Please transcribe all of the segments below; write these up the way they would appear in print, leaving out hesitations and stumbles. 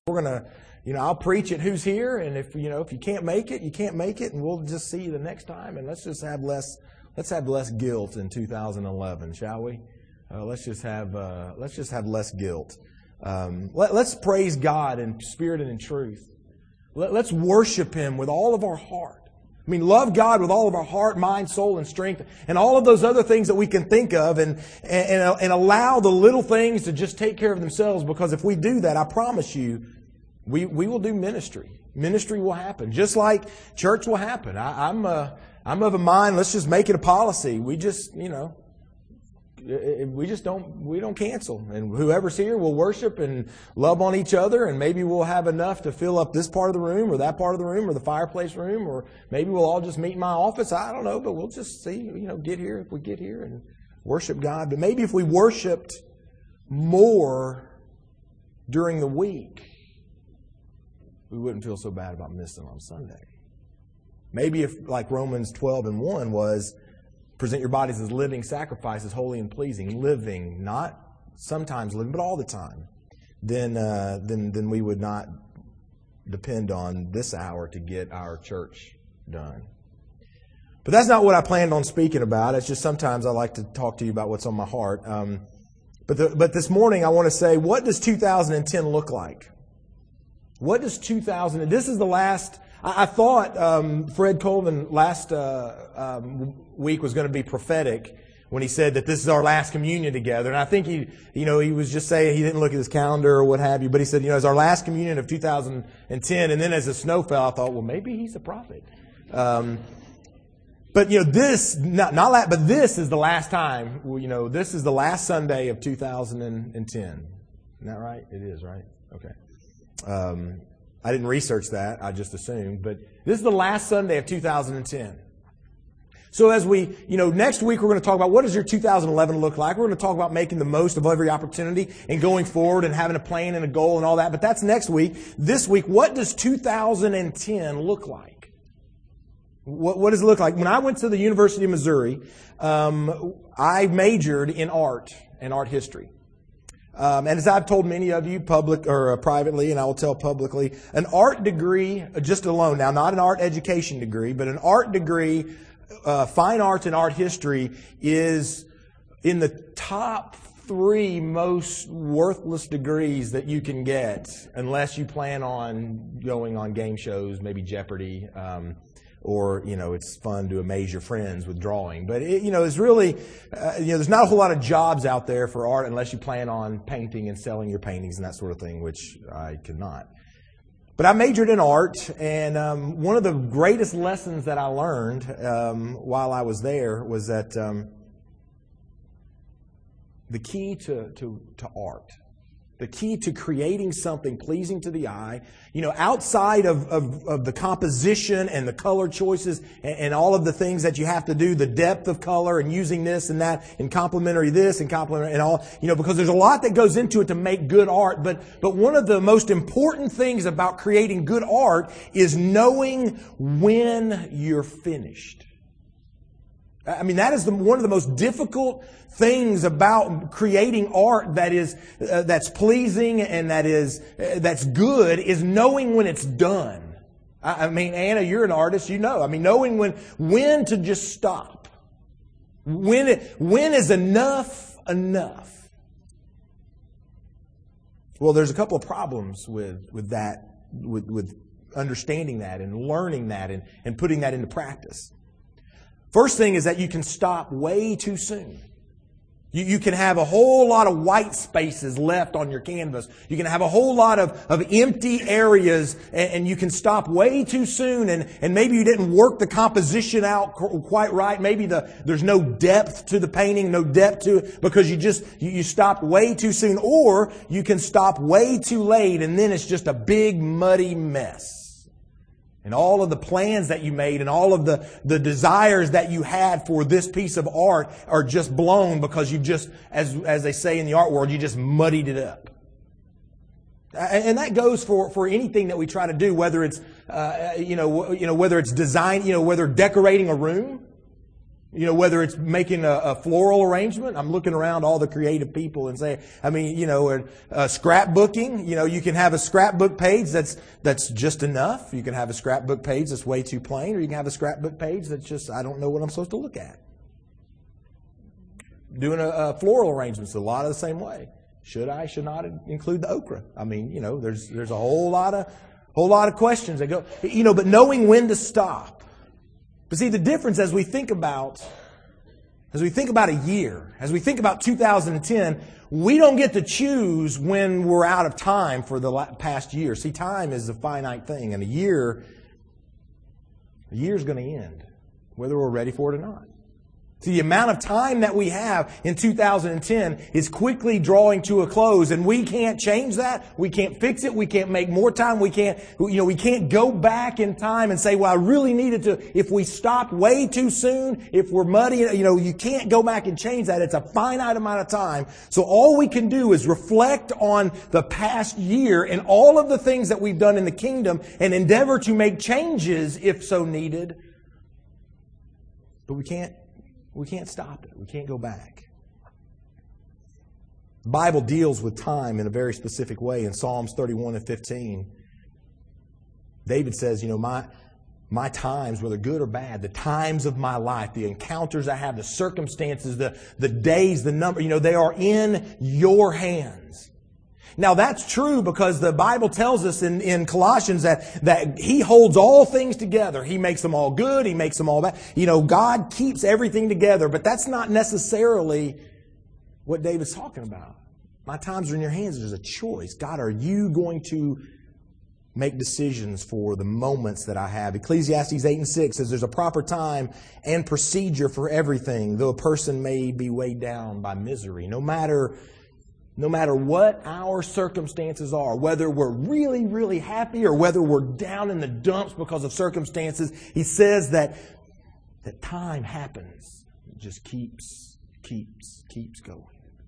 We're going to, I'll preach it who's here, and if you can't make it, you can't make it, and we'll just see you the next time, and let's have less guilt in 2011, shall we? Let's just have less guilt. Let's praise God in spirit and in truth. Let's worship Him with all of our heart. I mean, love God with all of our heart, mind, soul, and strength, and all of those other things that we can think of, and allow the little things to just take care of themselves, because if we do that, I promise you, we will do ministry. Ministry will happen, just like church will happen. I'm of a mind, let's just make it a policy. We don't cancel. And whoever's here will worship and love on each other, and maybe we'll have enough to fill up this part of the room or that part of the room or the fireplace room, or maybe we'll all just meet in my office. I don't know, but we'll just see, get here if we get here and worship God. But maybe if we worshiped more during the week, we wouldn't feel so bad about missing on Sunday. Maybe if, like Romans 12:1 was, present your bodies as living sacrifices, holy and pleasing, living, not sometimes living, but all the time, then we would not depend on this hour to get our church done. But that's not what I planned on speaking about. It's just sometimes I like to talk to you about what's on my heart. But this morning I want to say, what does 2010 look like? What does this is the last... I thought Fred Colvin last week was going to be prophetic when he said that this is our last communion together. And I think he was just saying, he didn't look at his calendar or what have you, but he said, it's our last communion of 2010. And then as the snow fell, I thought, well, maybe he's a prophet. But this is the last time. This is the last Sunday of 2010. Isn't that right? It is, right? Okay. I didn't research that. I just assumed. But this is the last Sunday of 2010. So as we, next week we're going to talk about what does your 2011 look like. We're going to talk about making the most of every opportunity and going forward and having a plan and a goal and all that. But that's next week. This week, what does 2010 look like? What does it look like? When I went to the University of Missouri, I majored in art and art history. And as I've told many of you public or privately, and I will tell publicly, an art degree just alone, now not an art education degree, but an art degree, fine arts and art history, is in the top 3 most worthless degrees that you can get, unless you plan on going on game shows, maybe Jeopardy, or, it's fun to amaze your friends with drawing. But, it's really, there's not a whole lot of jobs out there for art unless you plan on painting and selling your paintings and that sort of thing, which I could not. But I majored in art, and one of the greatest lessons that I learned while I was there was that the key to art, the key to creating something pleasing to the eye, outside of the composition and the color choices and all of the things that you have to do, the depth of color and using this and that and complementary this and complementary and all, because there's a lot that goes into it to make good art. But one of the most important things about creating good art is knowing when you're finished. I mean, that is one of the most difficult things about creating art that's pleasing and that's good, is knowing when it's done. I mean, Anna, you're an artist, I mean, knowing when to just stop. When is enough enough? Well, there's a couple of problems with that, with understanding that and learning that and putting that into practice. First thing is that you can stop way too soon. You can have a whole lot of white spaces left on your canvas. You can have a whole lot of empty areas, and you can stop way too soon, and maybe you didn't work the composition out quite right. Maybe there's no depth to the painting, no depth to it, because you stopped way too soon. Or you can stop way too late, and then it's just a big muddy mess. And all of the plans that you made and all of the desires that you had for this piece of art are just blown because you just, as they say in the art world, you just muddied it up. And that goes for anything that we try to do, whether it's, whether it's design, whether decorating a room. You know, whether it's making a floral arrangement, I'm looking around all the creative people and saying, scrapbooking, you can have a scrapbook page that's just enough. You can have a scrapbook page that's way too plain, or you can have a scrapbook page that's just, I don't know what I'm supposed to look at. Doing a floral arrangement's a lot of the same way. Should I, should not include the okra? I mean, there's a whole lot of questions that go, but knowing when to stop. But see, the difference as we think about a year, as we think about 2010, we don't get to choose when we're out of time for the past year. See, time is a finite thing, and a year's going to end, whether we're ready for it or not. See, the amount of time that we have in 2010 is quickly drawing to a close, and we can't change that. We can't fix it. We can't make more time. We can't go back in time and say, well, I really needed to. If we stopped way too soon, if we're muddy, you can't go back and change that. It's a finite amount of time. So all we can do is reflect on the past year and all of the things that we've done in the kingdom and endeavor to make changes if so needed. But we can't stop it. We can't go back. The Bible deals with time in a very specific way. In Psalms 31 and 15, David says, my times, whether good or bad, the times of my life, the encounters I have, the circumstances, the days, the number, they are in your hands. Now that's true because the Bible tells us in Colossians that He holds all things together. He makes them all good. He makes them all bad. God keeps everything together, but that's not necessarily what David's talking about. My times are in your hands. There's a choice. God, are you going to make decisions for the moments that I have? Ecclesiastes 8 and 6 says there's a proper time and procedure for everything, though a person may be weighed down by misery. No matter what our circumstances are, whether we're really, really happy or whether we're down in the dumps because of circumstances, he says that time happens. It just keeps going.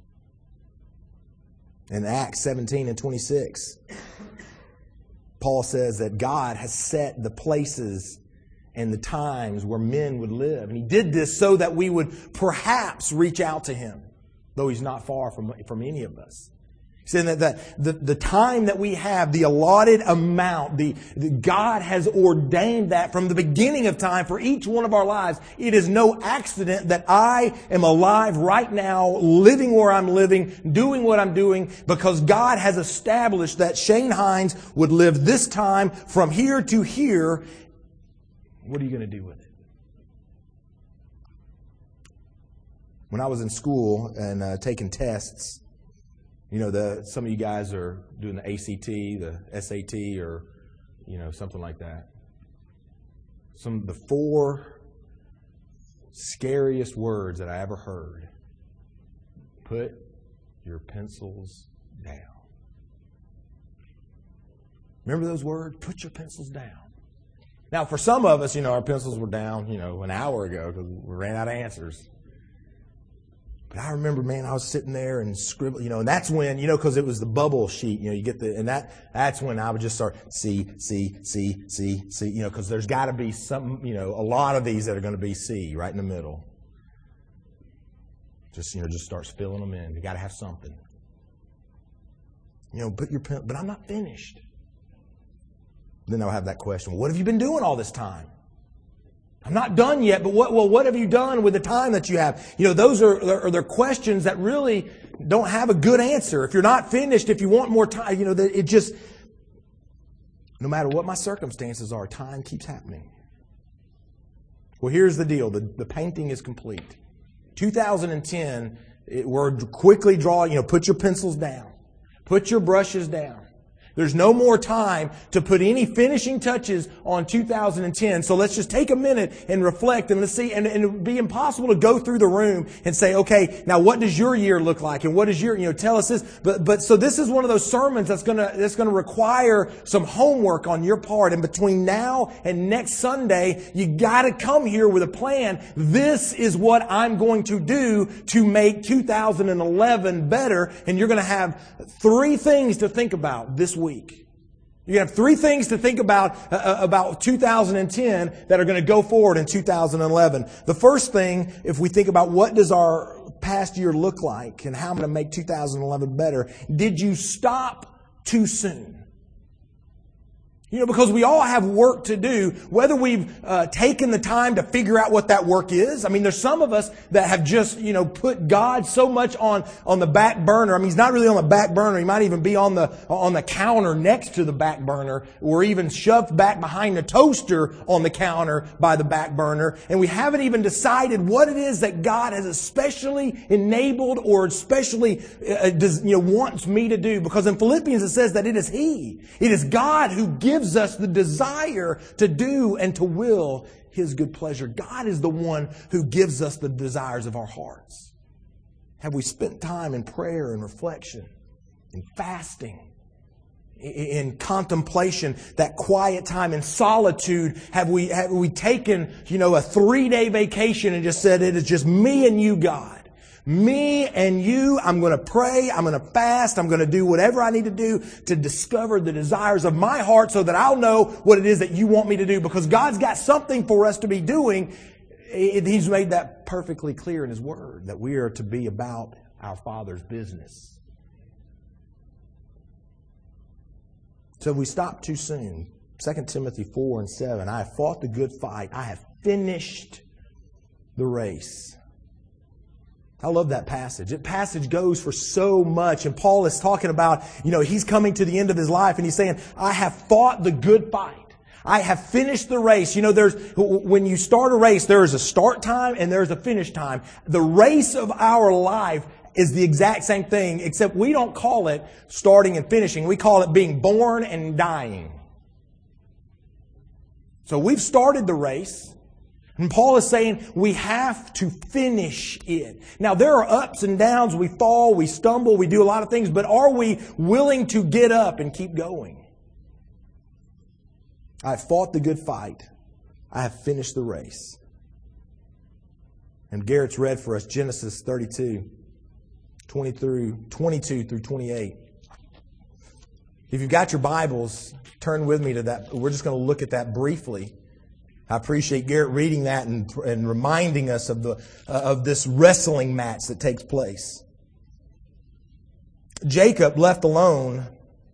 In Acts 17 and 26, Paul says that God has set the places and the times where men would live. And He did this so that we would perhaps reach out to Him, though He's not far from any of us. He's saying that the time that we have, the allotted amount, God has ordained that from the beginning of time for each one of our lives. It is no accident that I am alive right now, living where I'm living, doing what I'm doing, because God has established that Shane Hines would live this time from here to here. What are you going to do with it? When I was in school and taking tests, some of you guys are doing the ACT, the SAT, or, something like that. Some of the 4 scariest words that I ever heard. Put your pencils down. Remember those words? Put your pencils down. Now, for some of us, our pencils were down, an hour ago because we ran out of answers. But I remember, man, I was sitting there and scribbling, and that's when, because it was the bubble sheet, you get that's when I would just start C, because there's got to be some, a lot of these that are going to be C right in the middle. Just starts filling them in. You got to have something. Put your pen, but I'm not finished. Then I'll have that question. Well, what have you been doing all this time? I'm not done yet, but what have you done with the time that you have? Those are questions that really don't have a good answer. If you're not finished, if you want more time, it just, no matter what my circumstances are, time keeps happening. Well, here's the deal. The painting is complete. 2010, we're quickly drawing, put your pencils down. Put your brushes down. There's no more time to put any finishing touches on 2010. So let's just take a minute and reflect and let's see. And it would be impossible to go through the room and say, okay, now what does your year look like? And what is your, tell us this. But so this is one of those sermons that's going to require some homework on your part. And between now and next Sunday, you got to come here with a plan. This is what I'm going to do to make 2011 better. And you're going to have 3 things to think about this week. You have three things to think about 2010 that are going to go forward in 2011. The first thing, if we think about what does our past year look like and how I'm going to make 2011 better, did you stop too soon? Because we all have work to do, whether we've taken the time to figure out what that work is. I mean, there's some of us that have just, put God so much on the back burner. I mean, He's not really on the back burner. He might even be on the counter next to the back burner, or even shoved back behind the toaster on the counter by the back burner. And we haven't even decided what it is that God has especially enabled or especially wants me to do. Because in Philippians it says that it is He. It is God who gives us the desire to do and to will His good pleasure. God is the one who gives us the desires of our hearts. Have we spent time in prayer and reflection, in fasting, in contemplation, that quiet time in solitude? Have we taken, a 3-day vacation and just said, it is just me and you, God? Me and you, I'm going to pray, I'm going to fast, I'm going to do whatever I need to do to discover the desires of my heart so that I'll know what it is that you want me to do. Because God's got something for us to be doing. He's made that perfectly clear in His Word, that we are to be about our Father's business. So we stop too soon. 2 Timothy 4:7, I have fought the good fight. I have finished the race. I love that passage. That passage goes for so much. And Paul is talking about, he's coming to the end of his life and he's saying, I have fought the good fight. I have finished the race. When you start a race, there is a start time and there's a finish time. The race of our life is the exact same thing, except we don't call it starting and finishing. We call it being born and dying. So we've started the race. And Paul is saying we have to finish it. Now, there are ups and downs. We fall, we stumble, we do a lot of things. But are we willing to get up and keep going? I have fought the good fight. I have finished the race. And Garrett's read for us Genesis 32, 22 through 28. If you've got your Bibles, turn with me to that. We're just going to look at that briefly. I appreciate Garrett reading that and reminding us of this wrestling match that takes place. Jacob, left alone,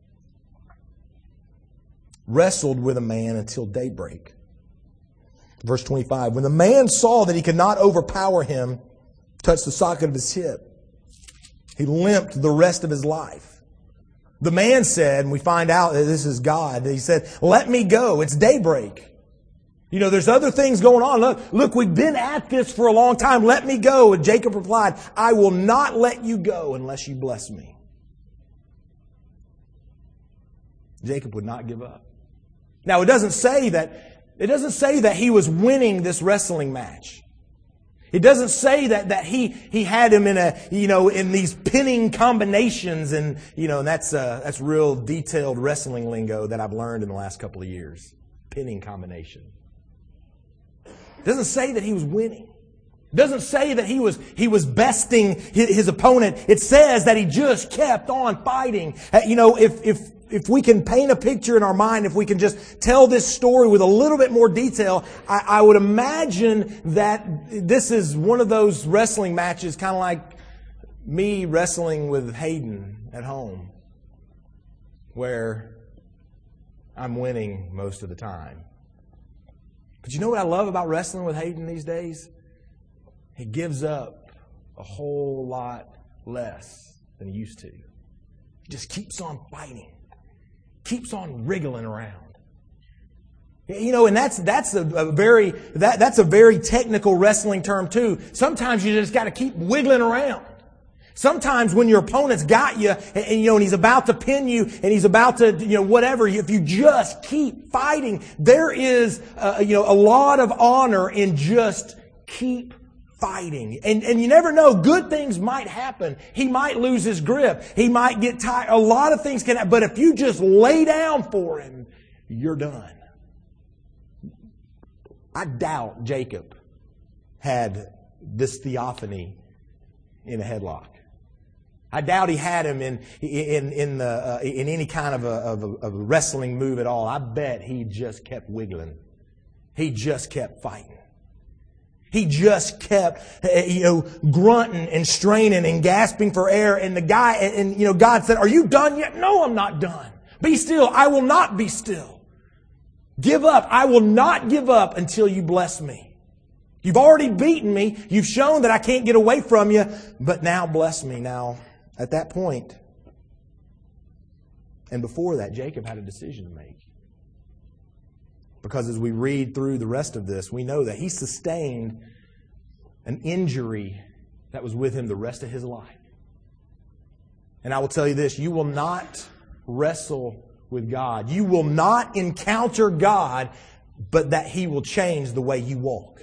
wrestled with a man until daybreak. Verse 25, when the man saw that he could not overpower him, touched the socket of his hip, he limped the rest of his life. The man said, and we find out that this is God, he said, let me go, it's daybreak. There's other things going on. Look, we've been at this for a long time. Let me go. And Jacob replied, I will not let you go unless you bless me. Jacob would not give up. Now, it doesn't say that he was winning this wrestling match. It doesn't say that he had him in these pinning combinations and that's real detailed wrestling lingo that I've learned in the last couple of years. Pinning combination. It doesn't say that he was winning. It doesn't say that he was besting his opponent. It says that he just kept on fighting. If we can paint a picture in our mind, if we can just tell this story with a little bit more detail, I would imagine that this is one of those wrestling matches, kind of like me wrestling with Hayden at home, where I'm winning most of the time. But you know what I love about wrestling with Hayden these days? He gives up a whole lot less than he used to. He just keeps on fighting. Keeps on wriggling around. And that's a very technical wrestling term too. Sometimes you just got to keep wiggling around. Sometimes when your opponent's got you and he's about to pin you and he's about to, whatever, if you just keep fighting, there is, a lot of honor in just keep fighting. And you never know, good things might happen. He might lose his grip. He might get tired. A lot of things can happen. But if you just lay down for him, you're done. I doubt Jacob had this theophany in a headlock. I doubt he had him in any kind of a wrestling move at all. I bet he just kept wiggling. He just kept fighting. He just kept, grunting and straining and gasping for air. And the guy, God said, "Are you done yet?" "No, I'm not done. Be still. I will not be still. Give up. I will not give up until you bless me. You've already beaten me. You've shown that I can't get away from you, but now bless me." Now, at that point, and before that, Jacob had a decision to make. Because as we read through the rest of this, we know that he sustained an injury that was with him the rest of his life. And I will tell you this, you will not wrestle with God. You will not encounter God, but that He will change the way you walk.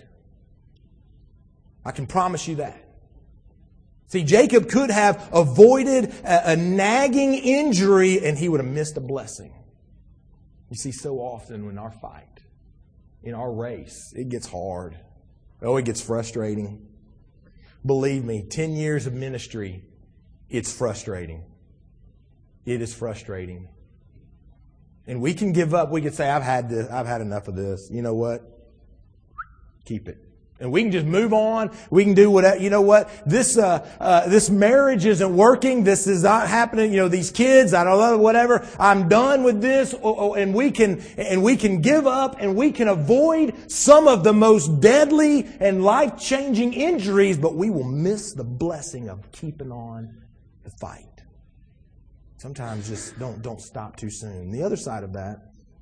I can promise you that. See, Jacob could have avoided a nagging injury and he would have missed a blessing. You see, so often in our fight, in our race, it gets hard. Oh, it gets frustrating. Believe me, 10 years of ministry, it's frustrating. It is frustrating. And we can give up. We can say, I've had enough of this. You know what? Keep it. And we can just move on. We can do whatever. You know what? This marriage isn't working. This is not happening. These kids, I don't know, whatever. I'm done with this. And we can give up and we can avoid some of the most deadly and life-changing injuries, but we will miss the blessing of keeping on the fight. Sometimes just don't stop too soon. The other side of that,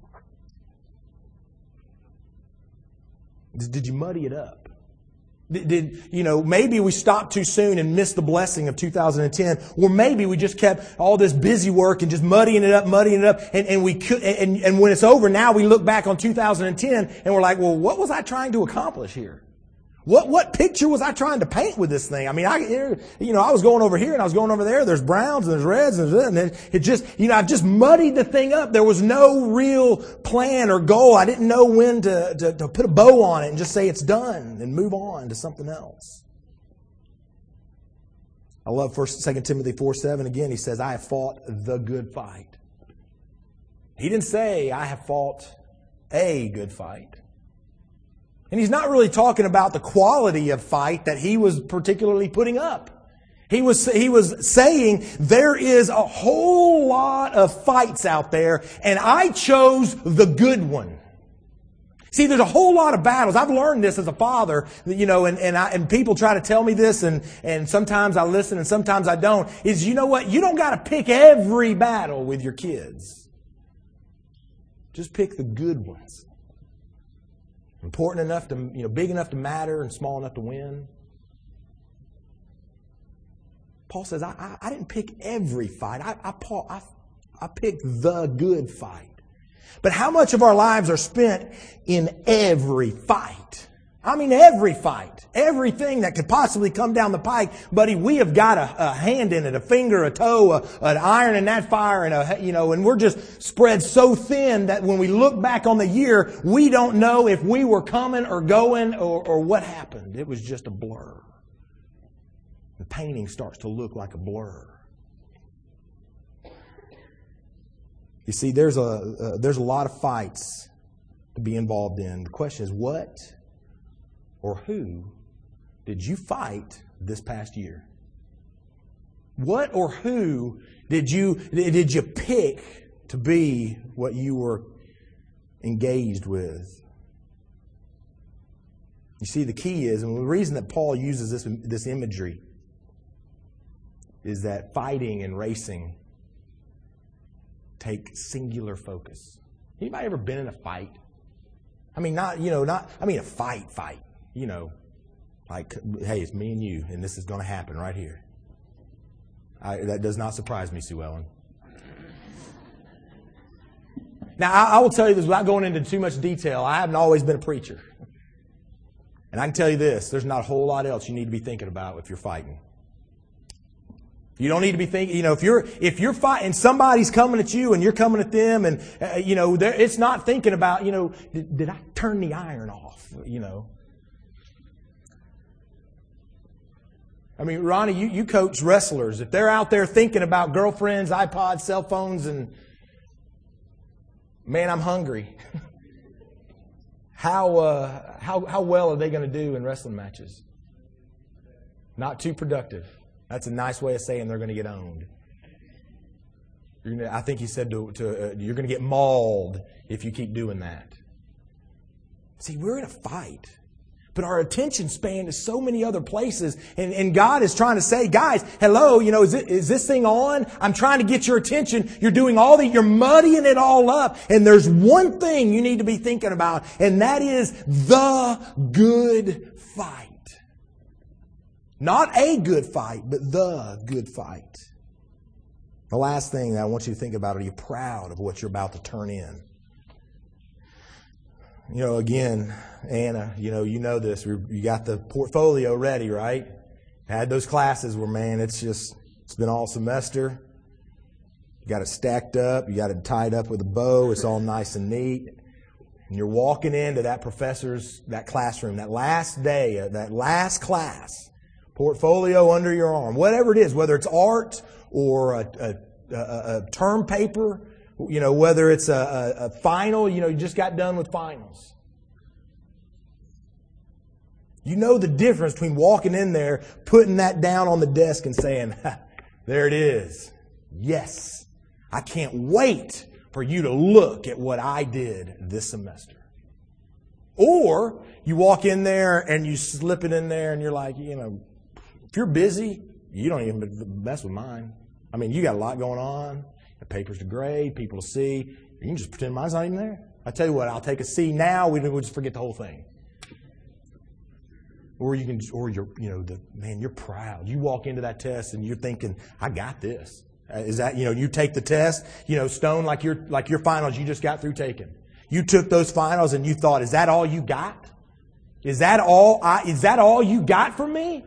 did you muddy it up? Maybe we stopped too soon and missed the blessing of 2010, or maybe we just kept all this busy work and just muddying it up, and we could, and when it's over, now we look back on 2010 and we're like, well, what was I trying to accomplish here? What picture was I trying to paint with this thing? I mean, I was going over here and I was going over there. There's browns and there's reds and it just, I've just muddied the thing up. There was no real plan or goal. I didn't know when to put a bow on it and just say it's done and move on to something else. I love 2 Timothy 4:7. Again, he says, "I have fought the good fight." He didn't say, "I have fought a good fight." And he's not really talking about the quality of fight that he was particularly putting up. He was saying there is a whole lot of fights out there, and I chose the good one. See, there's a whole lot of battles. I've learned this as a father, and people try to tell me this, and sometimes I listen and sometimes I don't, is you know what? You don't got to pick every battle with your kids. Just pick the good ones. Important enough to, big enough to matter and small enough to win. Paul says, I didn't pick every fight. I picked the good fight. But how much of our lives are spent in every fight? I mean, every fight. Everything that could possibly come down the pike, buddy, we have got a hand in it, a finger, a toe, an iron in that fire, and we're just spread so thin that when we look back on the year, we don't know if we were coming or going or what happened. It was just a blur. The painting starts to look like a blur. You see, there's a lot of fights to be involved in. The question is, what or who did you fight this past year? What or who did you pick to be what you were engaged with? You see, the key is, and the reason that Paul uses this imagery is that fighting and racing take singular focus. Anybody ever been in a fight? I mean, a fight. Like, hey, it's me and you, and this is going to happen right here. That does not surprise me, Sue Ellen. Now, I will tell you this without going into too much detail. I haven't always been a preacher. And I can tell you this, there's not a whole lot else you need to be thinking about if you're fighting. You don't need to be thinking, if you're fighting, somebody's coming at you and you're coming at them, and, it's not thinking about, did I turn the iron off, I mean, Ronnie, you coach wrestlers. If they're out there thinking about girlfriends, iPods, cell phones, and man, I'm hungry. How well are they going to do in wrestling matches? Not too productive. That's a nice way of saying they're going to get owned. I think he said you're going to get mauled if you keep doing that. See, we're in a fight. But our attention span is so many other places. And God is trying to say, guys, hello, is this thing on? I'm trying to get your attention. You're doing all that. You're muddying it all up. And there's one thing you need to be thinking about, and that is the good fight. Not a good fight, but the good fight. The last thing that I want you to think about, are you proud of what you're about to turn in? Again, Anna, you know this. You got the portfolio ready, right? Had those classes where, man, it's been all semester. You got it stacked up. You got it tied up with a bow. It's all nice and neat. And you're walking into that that classroom, that last day, that last class, portfolio under your arm, whatever it is, whether it's art or a term paper, whether it's a final, you just got done with finals. You know the difference between walking in there, putting that down on the desk and saying, there it is. Yes, I can't wait for you to look at what I did this semester. Or you walk in there and you slip it in there and you're like, if you're busy, you don't even mess with mine. I mean, you got a lot going on. The papers to grade, people to see. You can just pretend mine's not even there. I tell you what, I'll take a C now. We'll just forget the whole thing. Or you're proud. You walk into that test and you're thinking, I got this. Is that, you take the test, Stone, like your finals you just got through taking. You took those finals and you thought, is that all you got? Is that all you got from me?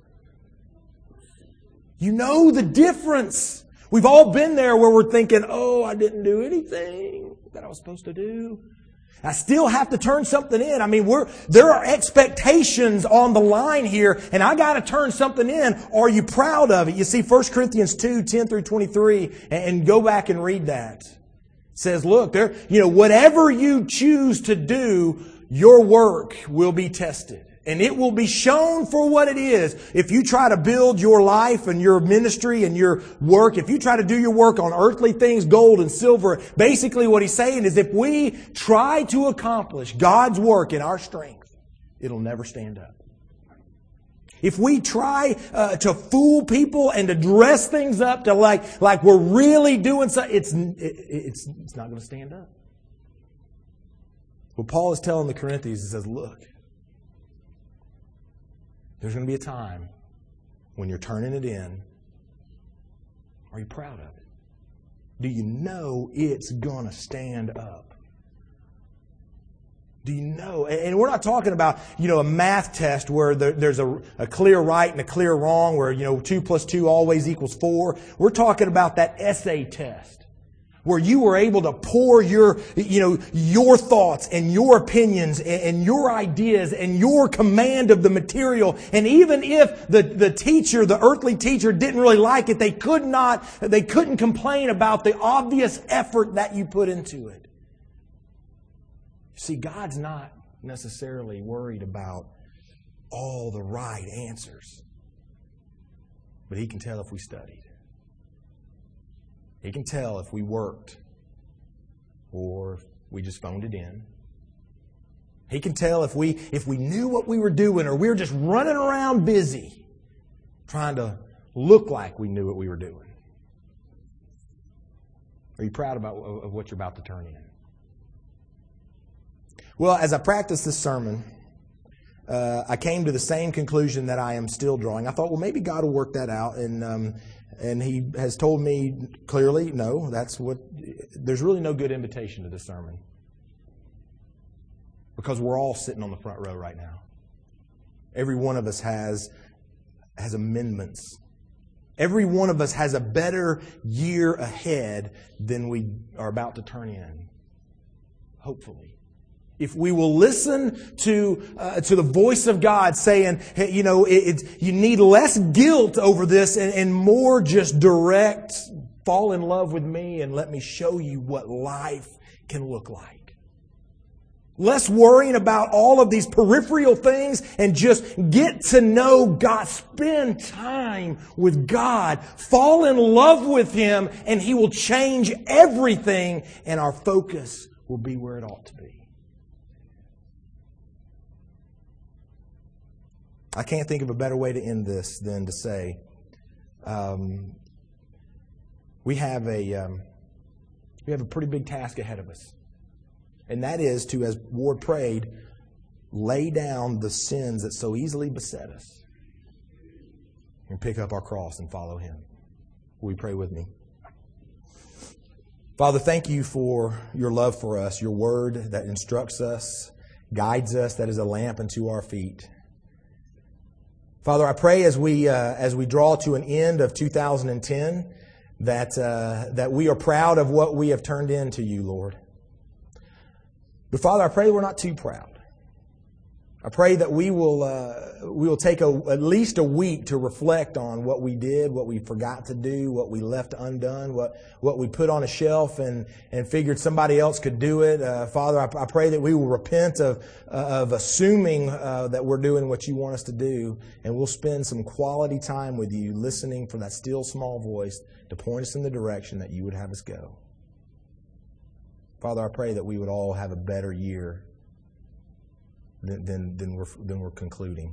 You know the difference. We've all been there where we're thinking, I didn't do anything that I was supposed to do. I still have to turn something in. I mean, there are expectations on the line here, and I got to turn something in. Are you proud of it? You see, 1 Corinthians 2:10-23, and go back and read that. It says, look, whatever you choose to do, your work will be tested. And it will be shown for what it is. If you try to build your life and your ministry and your work, if you try to do your work on earthly things, gold and silver, basically what he's saying is if we try to accomplish God's work in our strength, it'll never stand up. If we try to fool people and to dress things up to like we're really doing something, it's not going to stand up. What Paul is telling the Corinthians, he says, look, there's going to be a time when you're turning it in. Are you proud of it? Do you know it's going to stand up? Do you know? And we're not talking about, a math test where there's a clear right and a clear wrong, where, 2 + 2 always equals 4. We're talking about that essay test, where you were able to pour your thoughts and your opinions and your ideas and your command of the material. And even if the teacher, the earthly teacher, didn't really like it, they couldn't complain about the obvious effort that you put into it. You see, God's not necessarily worried about all the right answers, but He can tell if we studied. He can tell if we worked or if we just phoned it in. He can tell if we knew what we were doing, or we were just running around busy trying to look like we knew what we were doing. Are you proud of what you're about to turn in? Well, as I practiced this sermon, I came to the same conclusion that I am still drawing. I thought, well, maybe God will work that out, and He has told me clearly, no, there's really no good invitation to this sermon. Because we're all sitting on the front row right now. Every one of us has amendments. Every one of us has a better year ahead than we are about to turn in. Hopefully. If we will listen to the voice of God saying, hey, you know, you need less guilt over this and more just direct, fall in love with me and let me show you what life can look like. Less worrying about all of these peripheral things and just get to know God. Spend time with God. Fall in love with Him and He will change everything and our focus will be where it ought to be. I can't think of a better way to end this than to say, we have a pretty big task ahead of us. And that is to, as Ward prayed, lay down the sins that so easily beset us and pick up our cross and follow Him. Will you pray with me? Father, thank you for your love for us, your word that instructs us, guides us, that is a lamp unto our feet. Father, I pray as we draw to an end of 2010 that we are proud of what we have turned into you, Lord. But Father, I pray we're not too proud. I pray that we will take at least a week to reflect on what we did, what we forgot to do, what we left undone, what we put on a shelf and figured somebody else could do it. Father, I pray that we will repent of assuming that we're doing what you want us to do, and we'll spend some quality time with you listening for that still small voice to point us in the direction that you would have us go. Father, I pray that we would all have a better year than we're concluding.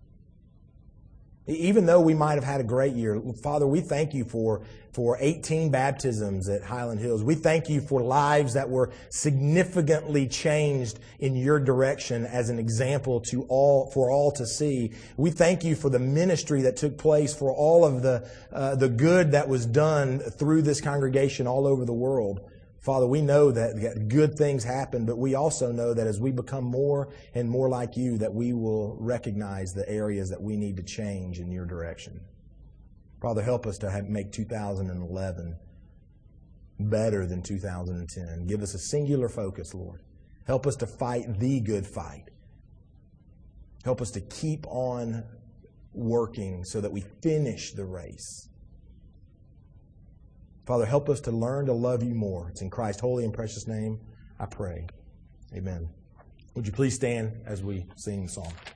Even though we might have had a great year, Father, we thank you for 18 baptisms at Highland Hills. We thank you for lives that were significantly changed in your direction as an example for all to see. We thank you for the ministry that took place, for all of the good that was done through this congregation all over the world. Father, we know that good things happen, but we also know that as we become more and more like you, that we will recognize the areas that we need to change in your direction. Father, help us to make 2011 better than 2010. Give us a singular focus, Lord. Help us to fight the good fight. Help us to keep on working so that we finish the race. Father, help us to learn to love you more. It's in Christ's holy and precious name I pray. Amen. Would you please stand as we sing the song?